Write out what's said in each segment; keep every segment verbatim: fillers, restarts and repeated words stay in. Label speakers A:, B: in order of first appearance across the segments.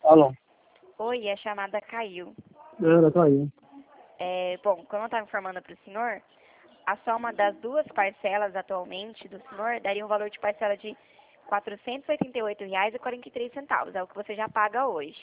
A: Alô?
B: Oi, a chamada caiu.
A: Ela caiu.
B: É, bom, como eu estava informando para o senhor, a soma das duas parcelas atualmente do senhor daria um valor de parcela de quatrocentos e oitenta e oito reais e quarenta e três centavos. É o que você já paga hoje,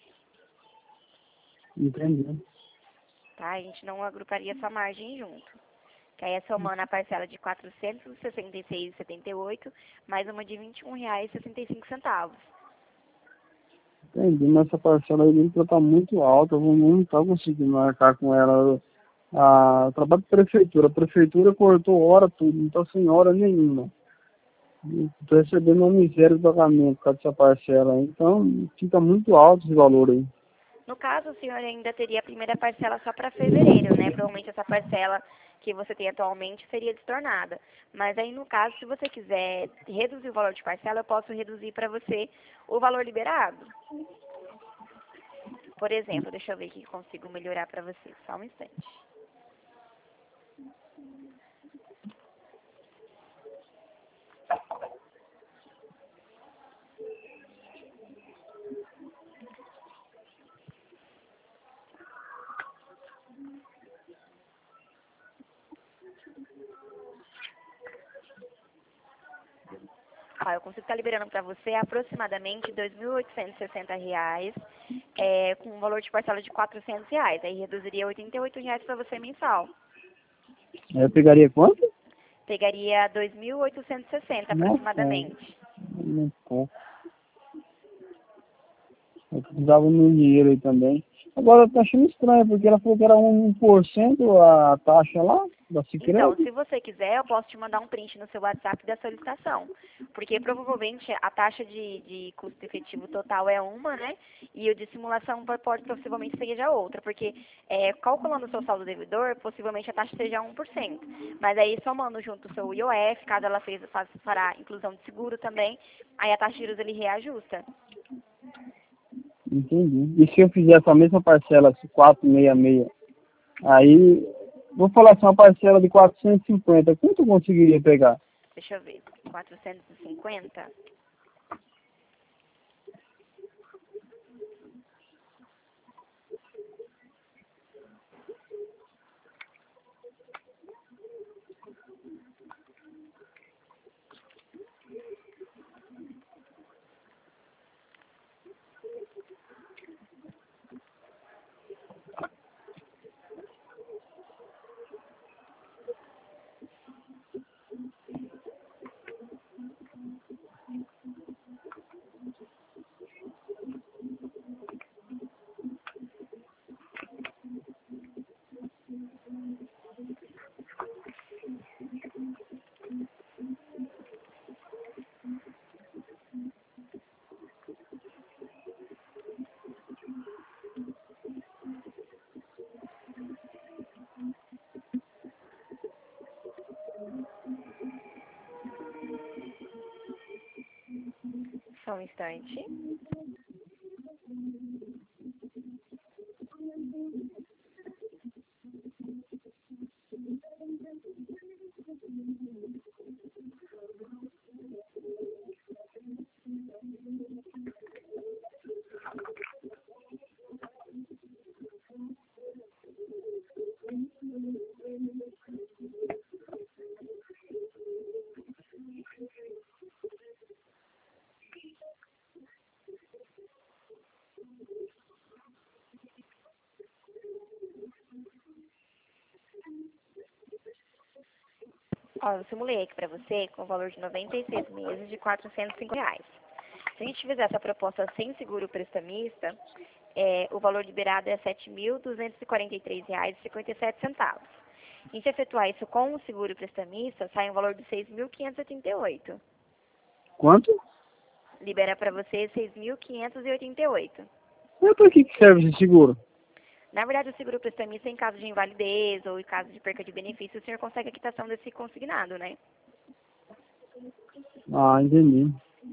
A: Entendi.
B: tá? A gente não agruparia essa margem junto. Que aí é somando a parcela de quatrocentos e sessenta e seis reais e setenta e oito mais uma de vinte e um reais e sessenta e cinco centavos.
A: Entendi, mas essa parcela aí está muito alta, eu não estou conseguindo marcar com ela. A, eu trabalho com a prefeitura, a prefeitura cortou hora tudo, não está sem hora nenhuma. Estou recebendo uma miséria de pagamento por causa dessa parcela aí, então fica muito alto esse valor aí.
B: No caso, o senhor ainda teria a primeira parcela só para fevereiro, né? Provavelmente essa parcela que você tem atualmente seria destornada. Mas aí, no caso, se você quiser reduzir o valor de parcela, eu posso reduzir para você o valor liberado. Por exemplo, deixa eu ver o que consigo melhorar para você. Só um instante. Ó, eu consigo estar liberando para você aproximadamente dois mil oitocentos e sessenta reais, é, com um valor de parcela de quatrocentos reais. Aí reduziria oitenta e oito reais para você mensal.
A: Aí eu pegaria quanto?
B: Pegaria dois mil oitocentos e sessenta
A: Nossa,
B: aproximadamente.
A: muito pouco. Eu precisava de um dinheiro aí também. Agora eu tô achando estranho, porque ela falou que era um por cento a taxa lá, da
B: Então,
A: Sicredi.
B: se você quiser, eu posso te mandar um print no seu WhatsApp da solicitação. Porque provavelmente a taxa de, de custo efetivo total é uma, né? E o de simulação pode possivelmente seja outra. Porque é, calculando o seu saldo devedor, possivelmente a taxa seja um por cento. Mas aí somando junto o seu I O F, caso ela fez, faz, fará inclusão de seguro também, aí a taxa de juros ele reajusta.
A: Entendi. E se eu fizesse a mesma parcela, quatrocentos e sessenta e seis, aí, vou falar assim, uma parcela de quatrocentos e cinquenta, quanto eu conseguiria pegar?
B: Deixa eu ver. quatrocentos e cinquenta. Só um instante. Ó, eu simulei aqui pra você com o valor de noventa e seis meses de quatrocentos e cinco reais. Se a gente fizer essa proposta sem seguro prestamista, é, o valor liberado é sete mil duzentos e quarenta e três reais e cinquenta e sete centavos. A gente efetuar isso com o seguro prestamista, sai um valor de seis mil quinhentos e oitenta e oito.
A: Quanto?
B: Libera para você seis mil quinhentos e oitenta e oito.
A: E para que que serve esse seguro?
B: Na verdade, o seguro prestamista, em caso de invalidez ou em caso de perca de benefício, o senhor consegue a quitação desse consignado, né?
A: Ah, entendi.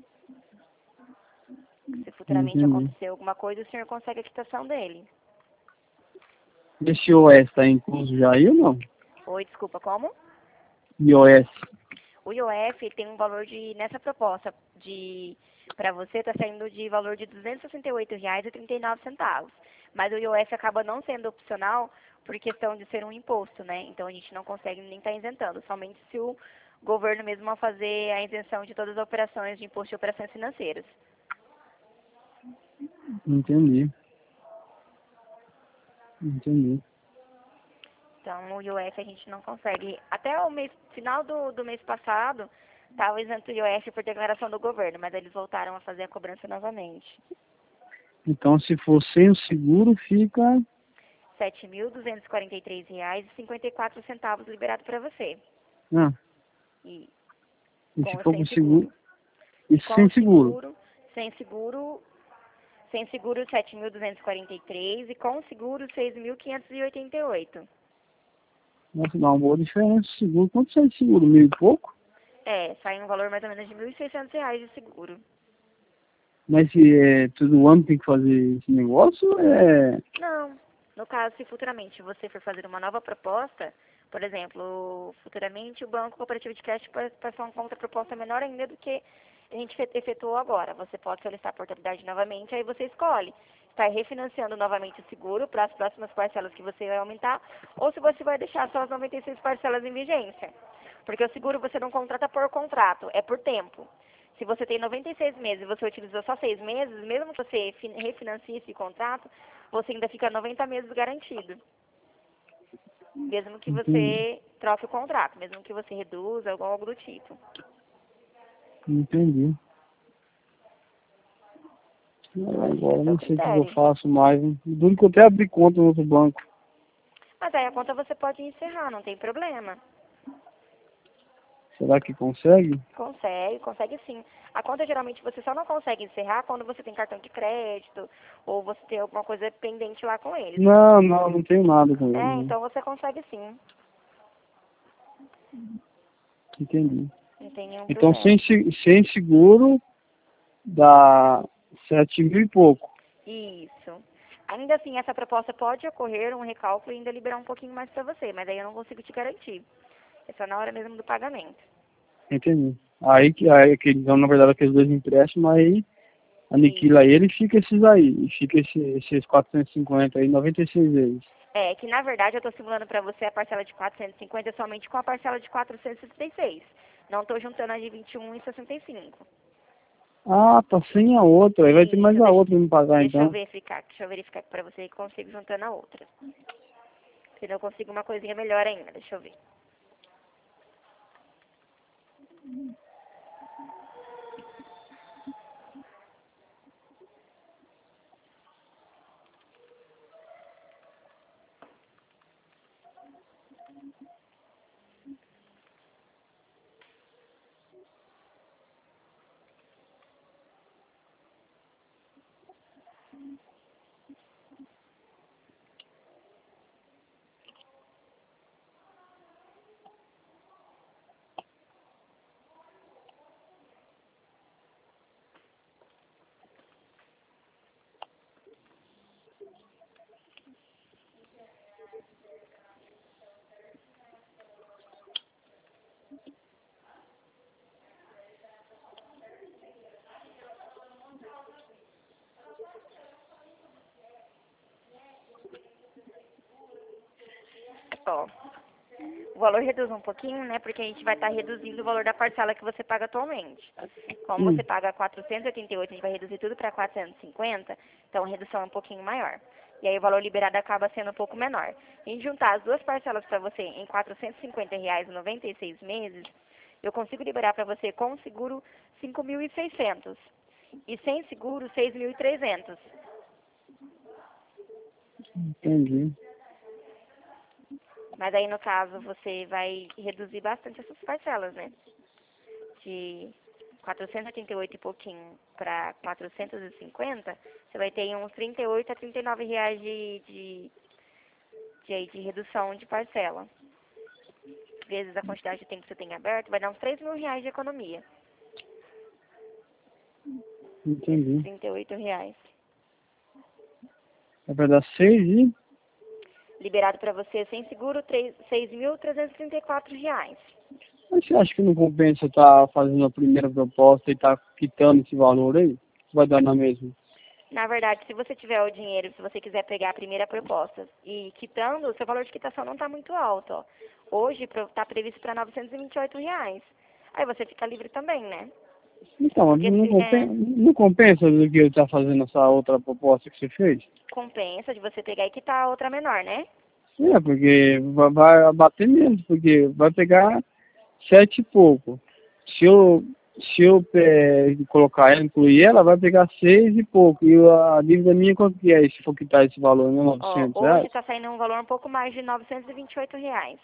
B: Se futuramente
A: Entendi.
B: acontecer alguma coisa, o senhor consegue a quitação dele.
A: Esse I O S está incluso já aí ou não?
B: Oi, desculpa, como?
A: I O S.
B: O I O F tem um valor de, nessa proposta de Para você está saindo de valor de duzentos e sessenta e oito reais e trinta e nove centavos. Mas o I O F acaba não sendo opcional por questão de ser um imposto, né? Então a gente não consegue nem estar isentando, somente se o governo mesmo a fazer a isenção de todas as operações de imposto de operações financeiras.
A: Entendi. Entendi.
B: Então, o I O F a gente não consegue. Até o mês, final do, do mês passado, estava isento o I O F por declaração do governo, mas eles voltaram a fazer a cobrança novamente.
A: Então, se for sem o seguro, fica...
B: sete mil duzentos e quarenta e três reais e cinquenta e quatro centavos liberado para você.
A: Ah,
B: E
A: e
B: com
A: se
B: ou
A: for
B: sem
A: com seguro?
B: seguro.
A: E
B: Com
A: sem seguro?
B: seguro, sem seguro, sem seguro sete mil duzentos e quarenta e três e com seguro seis mil quinhentos e oitenta e oito.
A: Nossa, dá uma boa diferença. Seguro, quanto sai de seguro? Mil e pouco?
B: É, sai um valor mais ou menos de mil e seiscentos reais de seguro.
A: Mas se é, todo ano tem que fazer esse negócio, é...
B: Não. No caso, se futuramente você for fazer uma nova proposta, por exemplo, futuramente o Banco Cooperativo de Crédito vai passar uma contraproposta menor ainda do que a gente fe- efetuou agora. Você pode solicitar a portabilidade novamente, aí você escolhe estar refinanciando novamente o seguro para as próximas parcelas que você vai aumentar, ou se você vai deixar só as noventa e seis parcelas em vigência. Porque o seguro você não contrata por contrato, é por tempo. Se você tem noventa e seis meses e você utilizou só seis meses, mesmo que você fin- refinancie esse contrato, você ainda fica noventa meses garantido. Mesmo que
A: Entendi.
B: você troque o contrato, mesmo que você reduza ou algo do tipo.
A: Entendi.
B: Então aí fica
A: Agora
B: a
A: eu
B: seu
A: não sei o que eu
B: critério.
A: faço mais. Hein? Duro que eu até abri conta no outro banco.
B: Mas aí a conta você pode encerrar, não tem problema.
A: Será que consegue?
B: Consegue, consegue sim. A conta geralmente você só não consegue encerrar quando você tem cartão de crédito ou você tem alguma coisa pendente lá com eles.
A: Não, não, não tenho nada com ele.
B: É,
A: Não.
B: então você consegue sim.
A: Entendi.
B: Não tem nenhum
A: Então, sem,
B: problema.
A: se- sem seguro, dá sete mil e pouco.
B: Isso. Ainda assim, essa proposta pode ocorrer um recálculo e ainda liberar um pouquinho mais para você, mas aí eu não consigo te garantir. É só na hora mesmo do pagamento.
A: Entendi. Aí, que- aí que, então, na verdade, aqueles dois empréstimos, aí
B: E
A: aniquila ele e fica esses aí. E fica esse, esses quatrocentos e cinquenta aí, noventa e seis vezes.
B: é que, na verdade, eu estou simulando para você a parcela de quatrocentos e cinquenta somente com a parcela de quatrocentos e sessenta e seis. Não estou juntando a de vinte e um e sessenta e cinco.
A: Ah, tá sem a outra. Aí vai ter mais
B: Isso,
A: a
B: deixa,
A: outra pra me pagar,
B: deixa eu
A: então.
B: verificar. Deixa eu verificar para você que consigo juntando a outra. Se não eu consigo uma coisinha melhor ainda, deixa eu ver. Ó, o valor reduz um pouquinho, né? Porque a gente vai estar reduzindo o valor da parcela que você paga atualmente. Como
A: Hum,
B: você paga quatrocentos e oitenta e oito, a gente vai reduzir tudo para quatrocentos e cinquenta, então a redução é um pouquinho maior. E aí o valor liberado acaba sendo um pouco menor. Se a gente juntar as duas parcelas para você em quatrocentos e cinquenta reais e noventa e seis meses, eu consigo liberar para você com seguro cinco mil e seiscentos e sem seguro seis mil e trezentos.
A: entendi.
B: Mas aí no caso você vai reduzir bastante essas parcelas, né? De quatrocentos e oitenta e oito e pouquinho para quatrocentos e cinquenta, você vai ter uns trinta e oito a trinta e nove reais de, de, de, de redução de parcela. Vezes a quantidade de tempo que você tem aberto, vai dar uns três mil reais de economia. Nesses
A: Entendi.
B: trinta e oito reais.
A: Vai dar seis e...
B: Liberado para você sem seguro, seis mil trezentos e trinta e quatro reais.
A: Mas você acha que não compensa estar fazendo a primeira proposta e estar quitando esse valor aí? Vai dar na mesma?
B: Na verdade, se você tiver o dinheiro, se você quiser pegar a primeira proposta e quitando, o seu valor de quitação não está muito alto, ó. Hoje está previsto para novecentos e vinte e oito reais. Aí você fica livre também, né?
A: Então,
B: Porque
A: não
B: se, é,
A: compensa, não compensa do que eu estar fazendo essa outra proposta que você fez?
B: compensa de você pegar e quitar a outra menor, né?
A: É, porque vai, vai bater menos, porque vai pegar sete e pouco. Se eu, se eu é, colocar ela, incluir ela, vai pegar seis e pouco. E a dívida minha, quanto que é, se for quitar esse valor, né?
B: Ó,
A: novecentos
B: hoje
A: reais?
B: está saindo um valor um pouco mais de novecentos e vinte e oito reais.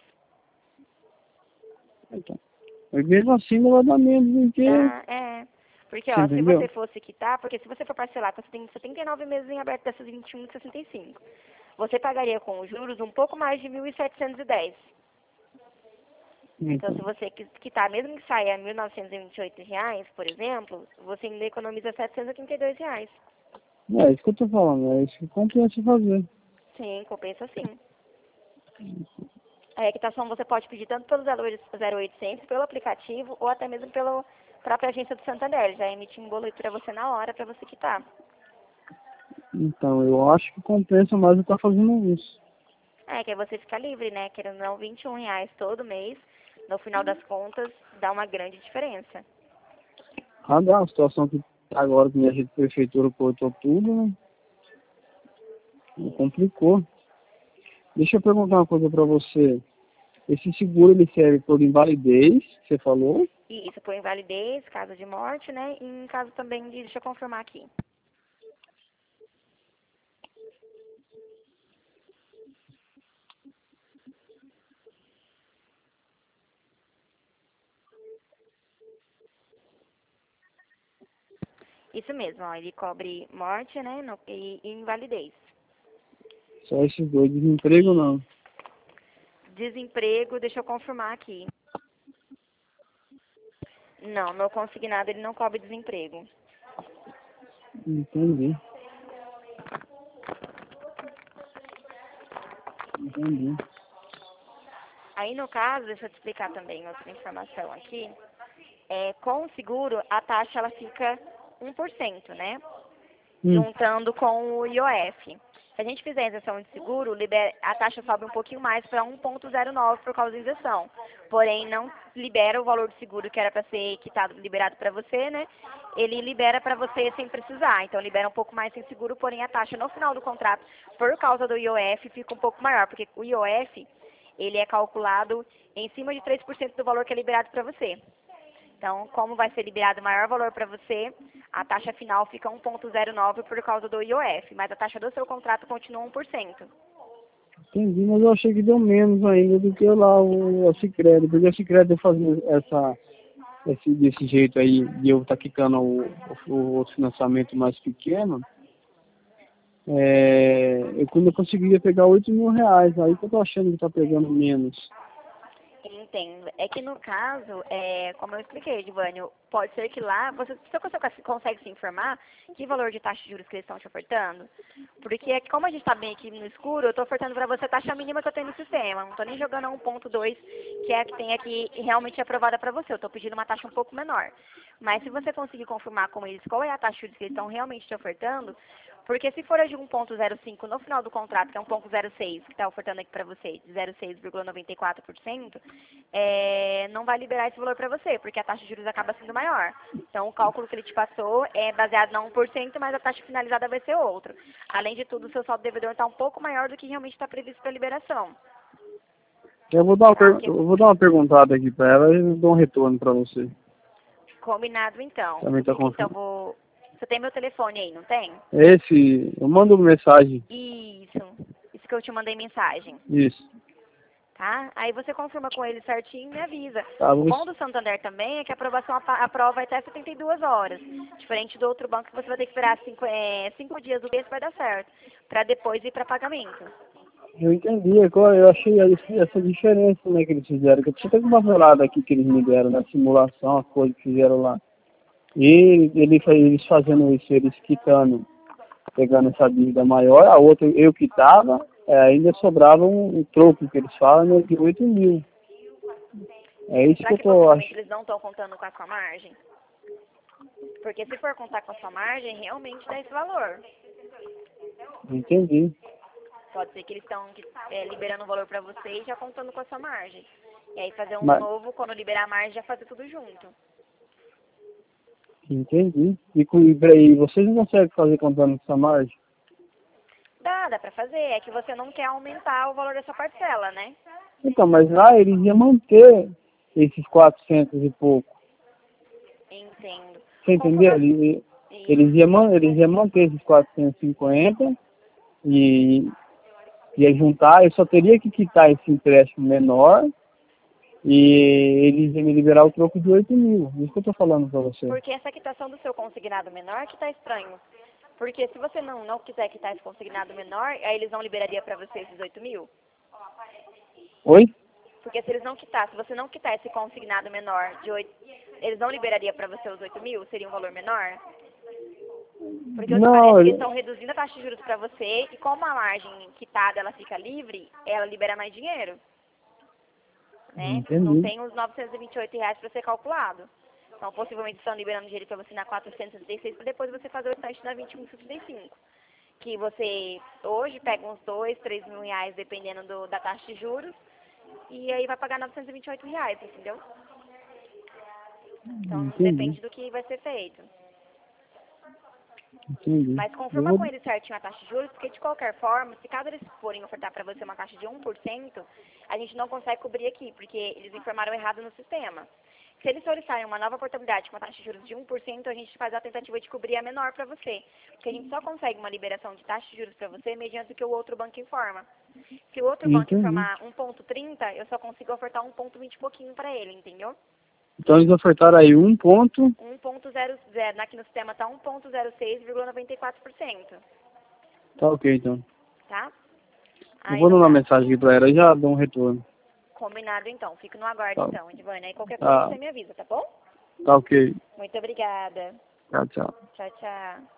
A: Então, mas mesmo assim não vai dar menos do que,
B: Tá? É. Porque,
A: você
B: ó, se
A: entendeu?
B: você fosse quitar, porque se você for parcelar, você tem setenta e nove meses em aberto dessas vinte e um e sessenta e cinco. Você pagaria com os juros um pouco mais de mil setecentos e dez. Então, se
A: Então,
B: você qui- quitar, mesmo que saia mil novecentos e vinte e oito reais, por exemplo, você ainda economiza setecentos e trinta e dois reais.
A: é isso que eu tô falando, é isso que compensa fazer.
B: Sim, compensa sim. A quitação você pode pedir tanto pelo zero oitocentos, pelo aplicativo, ou até mesmo pela própria agência do Santander. Já emite um boleto para você na hora, para você quitar.
A: Então, eu acho que compensa mais eu estar fazendo isso.
B: É, que aí você fica livre, né? Querendo ou não, vinte e um reais todo mês, no final das contas, dá uma grande diferença.
A: Ah, dá, a situação que tá agora que a gente prefeitura cortou tudo, né? Complicou. Deixa eu perguntar uma coisa pra você. Esse seguro ele serve por invalidez, que você falou?
B: E isso por invalidez, caso de morte, né? E em caso também de, deixa eu confirmar aqui. Isso mesmo, ó, ele cobre morte, né? No, e, e invalidez.
A: Só esses dois, desemprego não.
B: Desemprego, deixa eu confirmar aqui. Não, no consignado ele não cobre desemprego.
A: Entendi. Entendi.
B: Aí no caso, deixa eu te explicar também outra informação aqui. É, com o seguro, a taxa ela fica um por cento, né?
A: Hum,
B: Juntando com o I O F. Se a gente fizer a isenção de seguro, libera, a taxa sobe um pouquinho mais para um ponto zero nove por causa da isenção. Porém, não libera o valor do seguro que era para ser quitado, liberado para você, né? Ele libera para você sem precisar. Então, libera um pouco mais sem seguro, porém a taxa no final do contrato, por causa do I O F, fica um pouco maior. Porque o I O F, ele é calculado em cima de três por cento do valor que é liberado para você. Então, como vai ser liberado maior valor para você, a taxa final fica um ponto zero nove por causa do I O F, mas a taxa do seu contrato continua um por cento.
A: entendi, mas eu achei que deu menos ainda do que lá o, o Sicredi, porque o Sicredi fazendo essa, esse, desse jeito aí, de eu estar quitando o, o, o financiamento mais pequeno, é, eu quando eu conseguiria pegar oito mil reais, aí que eu tô achando que tá pegando menos.
B: Entendo. É que no caso, é, como eu expliquei, Divânio, pode ser que lá você, você consegue, consegue se informar que valor de taxa de juros que eles estão te ofertando? Porque é que como a gente está bem aqui no escuro, eu estou ofertando para você a taxa mínima que eu tenho no sistema. Não estou nem jogando a um ponto dois, que é a que tem aqui realmente aprovada para você. Eu estou pedindo uma taxa um pouco menor. Mas se você conseguir confirmar com eles qual é a taxa de juros que eles estão realmente te ofertando, porque se for a de um ponto zero cinco no final do contrato, que é um ponto zero seis, que está ofertando aqui para você, de zero seis vírgula noventa e quatro por cento, é, não vai liberar esse valor para você, porque a taxa de juros acaba sendo maior. Então, o cálculo que ele te passou é baseado no um por cento, mas a taxa finalizada vai ser outro. Além de tudo, o seu saldo devedor está um pouco maior do que realmente está previsto para liberação.
A: Eu vou dar uma,
B: Tá?
A: per-
B: Porque,
A: eu vou dar uma perguntada aqui para ela e dou um retorno para você.
B: combinado, então.
A: Também
B: O
A: tá
B: que que, então,
A: confirmado.
B: vou... Você tem meu telefone aí, não tem?
A: Esse, eu mando uma mensagem.
B: Isso. Isso que eu te mandei mensagem.
A: Isso.
B: Tá? Aí você confirma com ele certinho e me avisa.
A: Tá,
B: O
A: vou,
B: bom do Santander também é que a aprovação apa- aprova até setenta e duas horas. Diferente do outro banco que você vai ter que esperar cinco, é, cinco dias do mês vai dar certo. Para depois ir para pagamento.
A: eu entendi, agora eu achei esse- essa diferença, né, que eles fizeram. Que eu tinha até uma velada aqui que eles me deram na simulação, a coisa que fizeram lá. E ele, eles fazendo isso, eles quitando, pegando essa dívida maior, a outra eu quitava, é, ainda sobrava um, um troco que eles falam, né, de oito mil. É isso
B: Será
A: que eu
B: que
A: tô
B: possivelmente
A: achando.
B: eles não estão contando com a sua margem? Porque se for contar com a sua margem, realmente dá esse valor.
A: Entendi.
B: Pode ser que eles estão é, liberando o valor para você e já contando com a sua margem. E aí fazer um
A: Mas,
B: novo, quando liberar a margem, já fazer tudo junto.
A: entendi. E, com- e peraí, vocês não conseguem fazer contando com essa margem?
B: Dá, dá pra fazer. É que você não quer aumentar o valor dessa parcela, né?
A: Então, mas lá eles iam manter esses quatrocentos e pouco.
B: Entendo.
A: Você
B: Com, com
A: entendeu?
B: cer-
A: Eles, eles,
B: Isso.
A: iam, man- eles iam manter esses quatrocentos e cinquenta e ia juntar, eu só teria que quitar esse empréstimo menor e eles iam me liberar o troco de oito mil. Isso que eu tô falando pra você.
B: Porque essa quitação do seu consignado menor que tá estranho. Porque se você não, não quiser quitar esse consignado menor, aí eles não liberariam pra você esses oito mil?
A: Oi?
B: Porque se eles não quitar, se você não quitar esse consignado menor de oito, eles não liberariam pra você os oito mil? Seria um valor menor? Porque o que parece
A: Não,
B: é que eles
A: ele-
B: estão reduzindo a taxa de juros pra você e como a margem quitada ela fica livre, ela libera mais dinheiro, né? Não
A: entendi.
B: tem os novecentos e vinte e oito reais para ser calculado. Então, possivelmente estão liberando dinheiro para você na quatrocentos e sessenta e seis para depois você fazer o restante na vinte e um sessenta e cinco. Que você hoje pega uns dois, três mil reais dependendo do, da taxa de juros e aí vai pagar novecentos e vinte e oito reais, entendeu? Então,
A: Entendi.
B: depende do que vai ser feito.
A: Entendi.
B: Mas
A: Eu
B: confirma
A: vou...
B: com eles certinho a taxa de juros, porque de qualquer forma, se caso eles forem ofertar para você uma taxa de um por cento, a gente não consegue cobrir aqui, porque eles informaram errado no sistema. Se eles solicitarem uma nova portabilidade com uma taxa de juros de um por cento, a gente faz a tentativa de cobrir a menor para você. Porque a gente só consegue uma liberação de taxa de juros para você mediante o que o outro banco informa. Se o outro banco
A: Entendi.
B: informar um ponto trinta, eu só consigo ofertar um ponto vinte e pouquinho para ele, entendeu?
A: Então eles ofertaram aí um ponto.
B: um ponto zero zero, aqui no sistema está um ponto zero seis vírgula noventa e quatro por cento,
A: Tá ok, então.
B: tá?
A: Eu
B: Aí
A: vou
B: no
A: dar uma
B: caso,
A: mensagem aqui pra ela e já dou um retorno.
B: combinado então. Fico no aguardo
A: Tá,
B: então, Edvânia. Aí qualquer coisa
A: tá,
B: você me avisa, tá bom?
A: tá ok.
B: Muito obrigada.
A: Tchau, tchau.
B: Tchau, tchau.